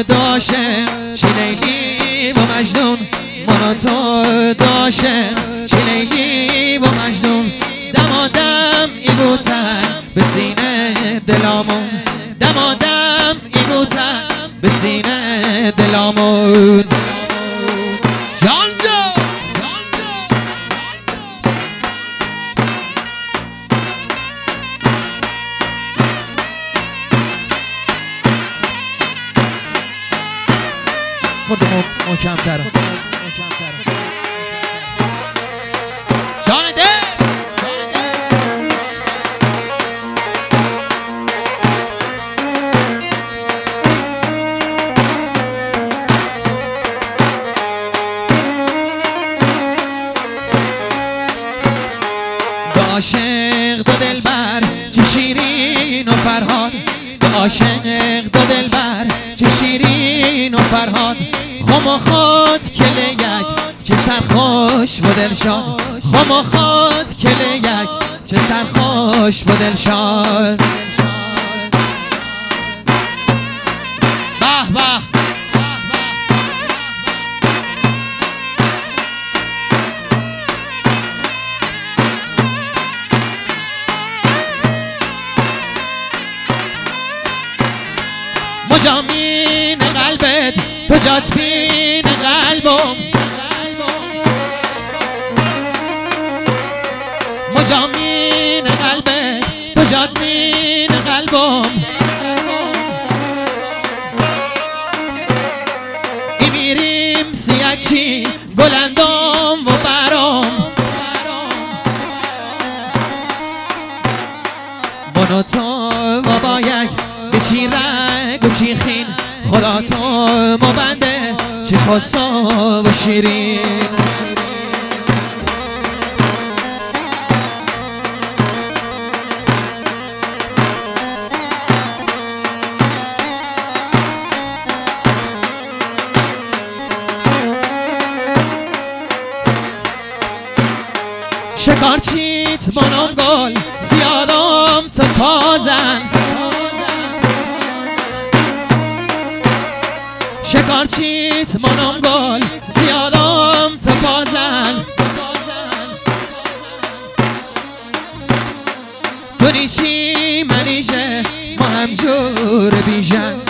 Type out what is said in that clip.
داشه چی لیلی و مجنون من و تو داشه چی لیلی و مجنون دمادم ای بوتن به سینه دلامون دمادم ای بوتن به سینه دلامون جان جان خود محکم تره جان ده عاشق دو دلبر چه شیرین و فرهاد عاشق دو دلبر چه شیرین و فرهاد خم و خود کل یک چه سرخوش و دلشاد خم و خود کل یک چه سرخوش و دلشاد به به مجامین قلبت تو جات بین قلبم مجامین قلبت تو جات بین قلبم ای میریم سیاچی گلندم و برام من و تو و با یک به چی رنگ و چی خین خدا تو ما بنده چی خواستا و شیرین شکارچیت منم گل زیادم تو پازن شکارچیت منم گل زیادم تو پازن تو نیچی منیشه ما هم جور بیژن